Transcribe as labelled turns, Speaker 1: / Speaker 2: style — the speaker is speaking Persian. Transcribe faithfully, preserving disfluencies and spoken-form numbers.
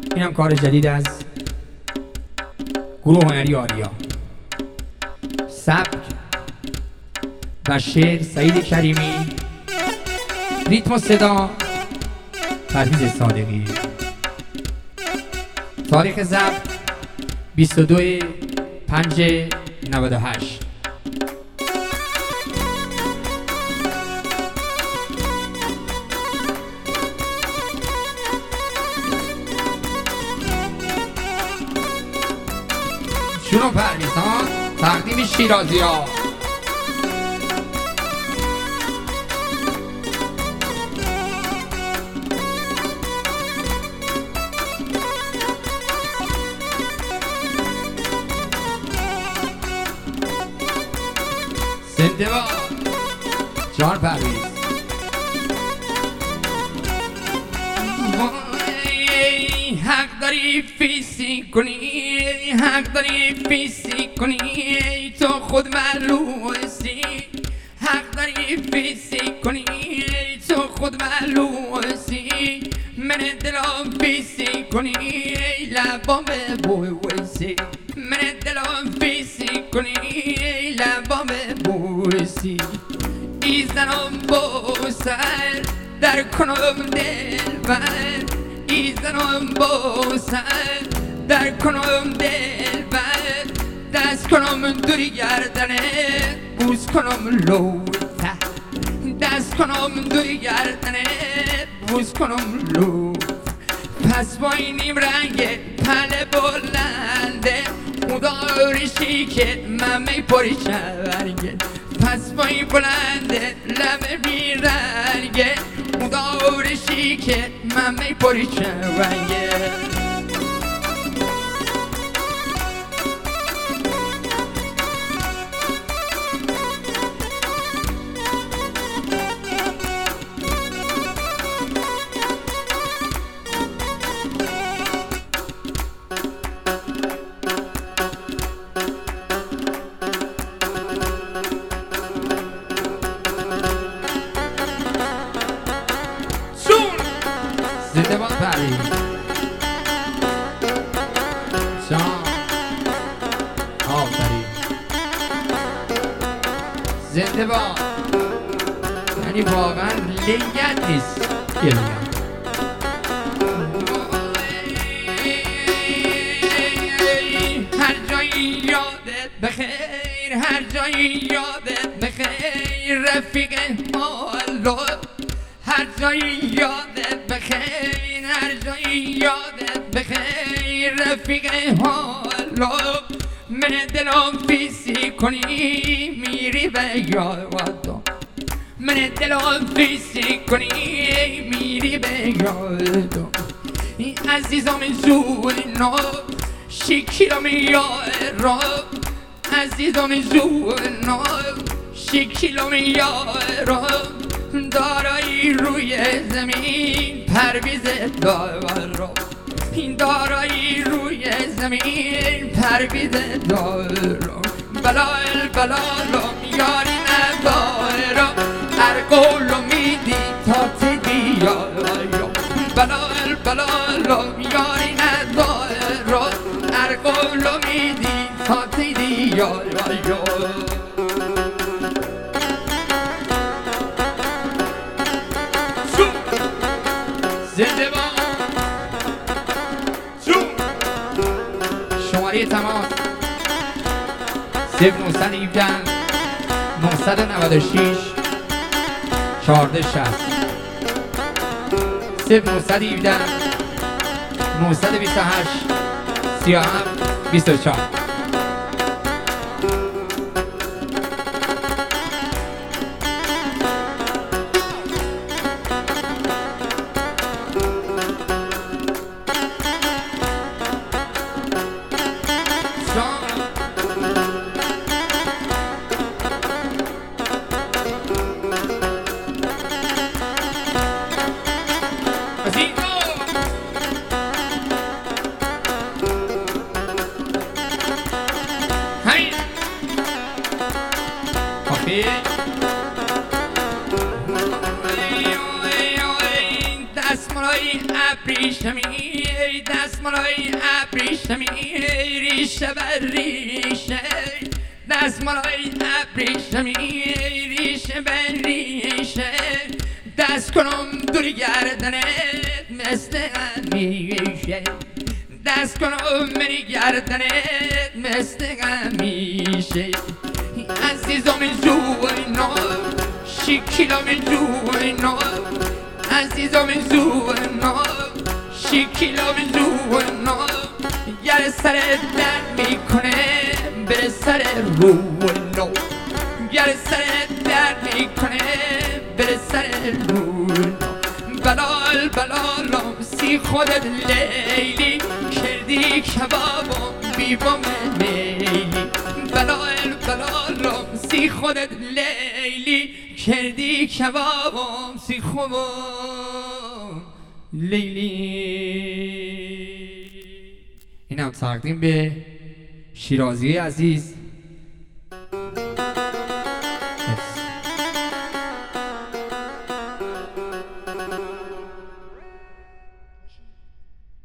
Speaker 1: این هم کار جدید از گروه هنری آریا. سبک و شعر سعید کریمی، ریتم و صدا پرویز صادقی. تاریخ ضبط بیست و دو پنج نود و هشت. شروع پرویزان تقدیم شیرازی ها. زنده با جان پرویز. حق داری فیسی کنی، حق داری فیسی کنی، تو خود معلومی. حق داری فیسی کنی، تو خود معلومی. من دلم فیسی کنی، لبام بویسی. من دلم فیسی کنی، لبام بویسی. ایزنم بوسر در کنم دل بر، ایزنم بوسر در کنم دل بر. دست کنم دوری گردنه بوس کنم لوته، دست کنم دوری گردنه بوس کنم لوته. پس با اینیم رنگ پله بلنده مدارشی که من میپاری شورگه. پس با این بلنده لبه بیرنگه مدارشی که من میپاری شورگه. زنده باد پرویز جان، آفرین. زنده باد، یعنی واقعا لنگت نیست که بگم. هر جایی یادت بخیر، هر جایی یادت بخیر رفیق حالو. هر جایی یادت بخیر، هر جایی یادت بخیر رفیق حالو. من دلم فیسی کنی میری به یادم، من دلم فیسی کنی میری به یادم. این عزیزم زورنا شکیرم یارم، عزیزم زورنا شکیرم یارم. دارایی روی زمین پرویز دارم، این دارایی روی زمین پرویز دارم. بلال بلالم یاری ندارم، هر قولو میدی تا تدی یارم. بلال بلالم یاری ندارم، هر قولو میدی تا تدی یارم. زنده با شماره تماس صفر نهصد و هفده نهصد و نود و شش چهارده شصت، صفر نهصد و هفده نهصد و بیست و هشت سی و هفت بیست و چهار. دست مرا دستمالای ابریشمی دستمالای ابریشمی ریشه بر ریشه دستمالای ابریشمی ریشه بر ریشه دست کنم دور گردنت مثل همیشه دست کنم بری گردنت مثل همیشه عزیزم جوانم شکلم جوانم عزیزم جوانم شکلم جوانم گر سرت درد میکنه بره سر رونو گر سرت درد میکنه بره سر رونو بلال بلالم سی خودت لیلی کردی کبابم بیبام میلی بلال بلالم سی خودت لیلی کردی کبابم سی خوبم لیلی. این هم تقدیم به شیرازی عزیز